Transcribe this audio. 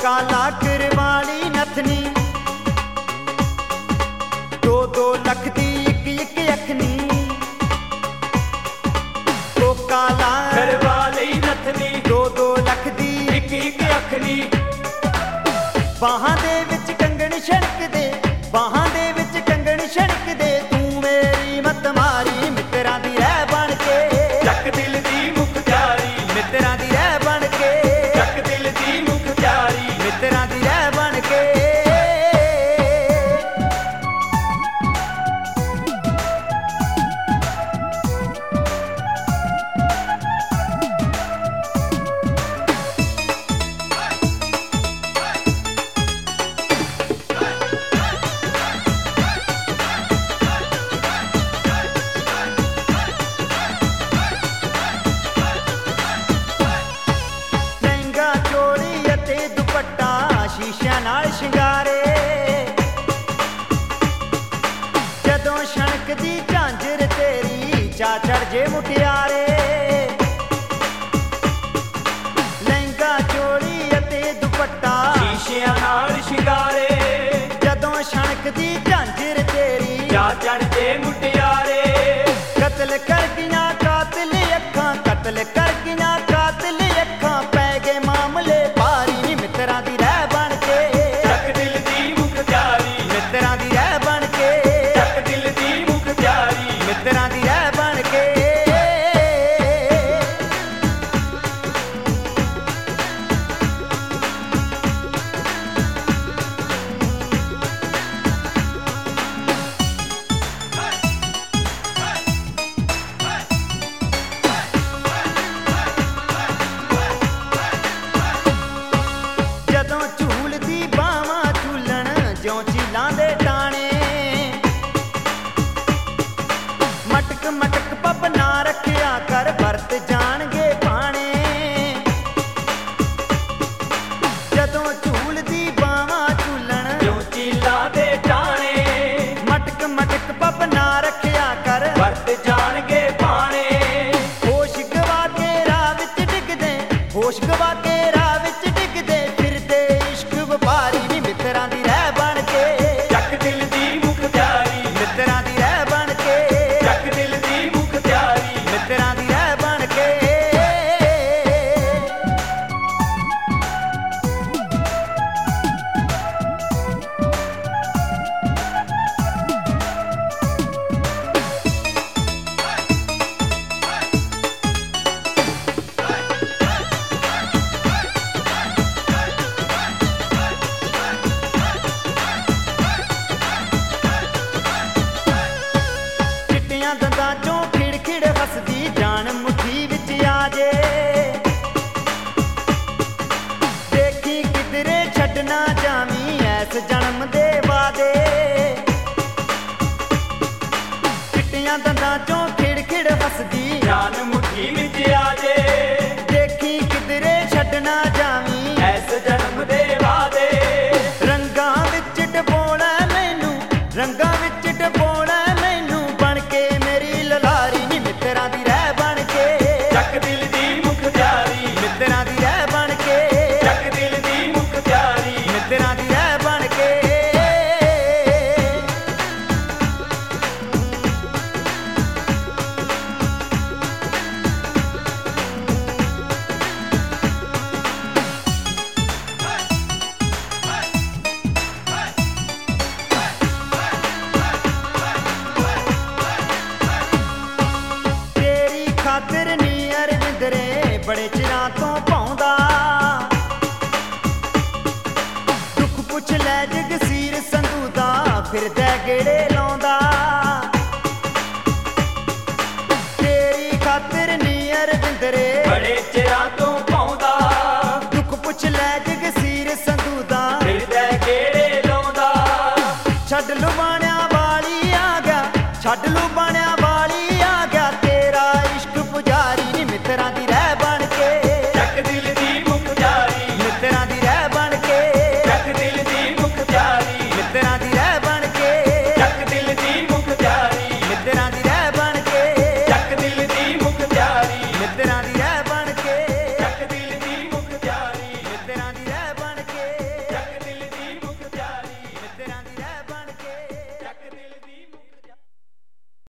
काला करवाली नथनी 2-2 लख दी एक अखनी ओ काला करवाली नथनी 2-2 लख दी एक अखनी बाहां दे विच कंगण छड़कदे बाहां दे विच कंगण छड़कदे तू मेरी मत मारी मित्तरां दी रह बन के जग दिल दी मुखत्यारी मित्तरां दी रह बन के जग दिल दी मुखत्यारी मित्तरां दी रह बन के शीशियां नाल शिंगारे जदों छणकदी झांजर तेरी चा चढ़ जे मुटियारे लहंगा चोली अते दुपट्टा शीशियां नाल शिंगारे जदों छणकदी झांजर तेरी चा चढ़ जे मुटियारे कत्ल कर गियां कातिल अखां कत्ल कर गियां कातिल अखां पै गए मामले भारी मित्तरां दी रह बन के जग दिल दी मुखत्यारी मित्तरां दी रह बन के जग दिल दी मुखत्यारी मित्तरां दी रह बन के जदों झूलदी बावां झूलण ज्यों झीलां दे टाणे मटक मटक पब ना रखिया कर वरत जाणगे भाणे जदों झूलदी बावां झूलण जो चीला दे टाणे मटक मटक पब ना रखिया कर वरत जाणगे भाणे होश गवा के राह विच डिगदे होश गवा के राह विच डिगदे फिरदे इश्क वपारी नी मित्तरां दी रह बन के जग दिल दी मुखत्यारी मित्तरां दी रह बन के जग दिल दी मुखत्यारी मित्तरां दी रह बन के चिट्टियां दंदां चों खिड़ खिड़ हसदी जान मुट्ठी विच आ जे देखी किधरे छड्डना जावी ऐस जन्म दे वादे चिट्टियां दंदां चों खिड़ खिड़ हसदी जान मुट्ठी विच आ जे देखी किधरे छड्डना जावी ऐस जन्म दे वादे रंगां विच डबोला मैनू रंगां विच डबोला मैनू बन के मेरी ललारी नी मित्तरां दी रह बन के जग दिल दी मुखत्यारी मित्तरां दी रह बन के जग दिल दी मुखत्यारी मित्तरां दी रह बन के तेरी खातिर नी अरविंदरे बड़े चिरां तो पाउंदा दुख पुछ लै जगसीर संधू दा फिरदा गेड़े लाउंदा तेरी खातिर नी अरविंदरे